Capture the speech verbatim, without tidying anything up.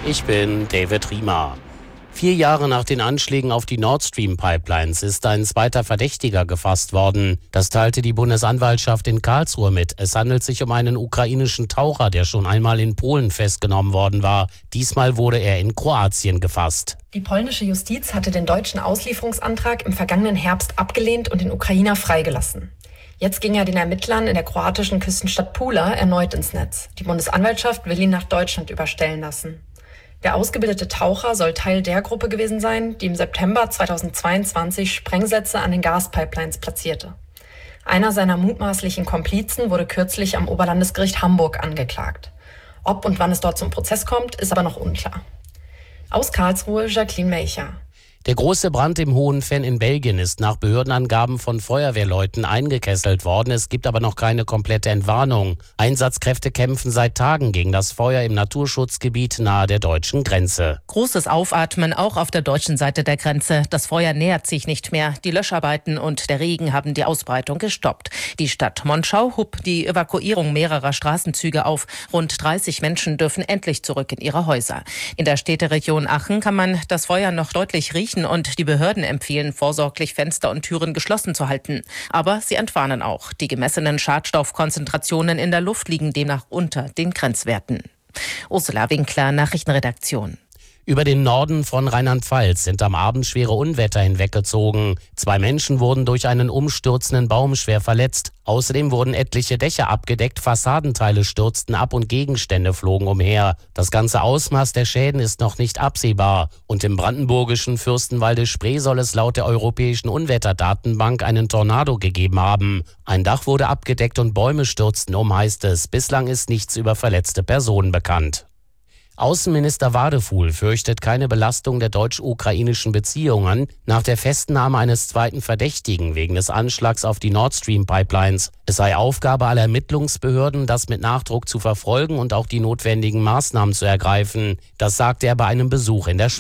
Ich bin David Riemer. Vier Jahre nach den Anschlägen auf die Nord Stream Pipelines ist ein zweiter Verdächtiger gefasst worden. Das teilte die Bundesanwaltschaft in Karlsruhe mit. Es handelt sich um einen ukrainischen Taucher, der schon einmal in Polen festgenommen worden war. Diesmal wurde er in Kroatien gefasst. Die polnische Justiz hatte den deutschen Auslieferungsantrag im vergangenen Herbst abgelehnt und den Ukrainer freigelassen. Jetzt ging er den Ermittlern in der kroatischen Küstenstadt Pula erneut ins Netz. Die Bundesanwaltschaft will ihn nach Deutschland überstellen lassen. Der ausgebildete Taucher soll Teil der Gruppe gewesen sein, die im September zweitausendzweiundzwanzig Sprengsätze an den Gaspipelines platzierte. Einer seiner mutmaßlichen Komplizen wurde kürzlich am Oberlandesgericht Hamburg angeklagt. Ob und wann es dort zum Prozess kommt, ist aber noch unklar. Aus Karlsruhe, Jacqueline Melcher. Der große Brand im Hohenfenn in Belgien ist nach Behördenangaben von Feuerwehrleuten eingekesselt worden. Es gibt aber noch keine komplette Entwarnung. Einsatzkräfte kämpfen seit Tagen gegen das Feuer im Naturschutzgebiet nahe der deutschen Grenze. Großes Aufatmen auch auf der deutschen Seite der Grenze. Das Feuer nähert sich nicht mehr. Die Löscharbeiten und der Regen haben die Ausbreitung gestoppt. Die Stadt Monschau hob die Evakuierung mehrerer Straßenzüge auf. Rund dreißig Menschen dürfen endlich zurück in ihre Häuser. In der Städteregion Aachen kann man das Feuer noch deutlich riechen. Und die Behörden empfehlen, vorsorglich Fenster und Türen geschlossen zu halten. Aber sie entwarnen auch. Die gemessenen Schadstoffkonzentrationen in der Luft liegen demnach unter den Grenzwerten. Ursula Winkler, Nachrichtenredaktion. Über den Norden von Rheinland-Pfalz sind am Abend schwere Unwetter hinweggezogen. Zwei Menschen wurden durch einen umstürzenden Baum schwer verletzt. Außerdem wurden etliche Dächer abgedeckt, Fassadenteile stürzten ab und Gegenstände flogen umher. Das ganze Ausmaß der Schäden ist noch nicht absehbar. Und im brandenburgischen Fürstenwalde-Spree soll es laut der Europäischen Unwetterdatenbank einen Tornado gegeben haben. Ein Dach wurde abgedeckt und Bäume stürzten um, heißt es. Bislang ist nichts über verletzte Personen bekannt. Außenminister Wadefuhl fürchtet keine Belastung der deutsch-ukrainischen Beziehungen nach der Festnahme eines zweiten Verdächtigen wegen des Anschlags auf die Nord Stream Pipelines. Es sei Aufgabe aller Ermittlungsbehörden, das mit Nachdruck zu verfolgen und auch die notwendigen Maßnahmen zu ergreifen. Das sagte er bei einem Besuch in der